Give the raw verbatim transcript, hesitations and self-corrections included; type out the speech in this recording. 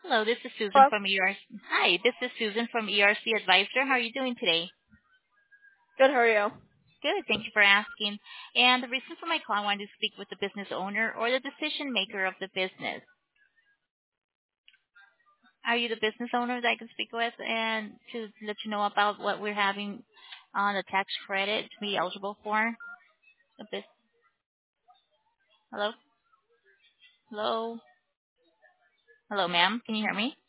Hello, this is Susan Hello? from E R C. Hi, this is Susan from E R C Advisor. How are you doing today? Good, how are you? Good, thank you for asking. And the reason for my call, I wanted to speak with the business owner or the decision maker of the business. Are you the business owner that I can speak with and to let you know about what we're having on the tax credit to be eligible for? A bus- Hello? Hello? Hello, ma'am. Can you hear me?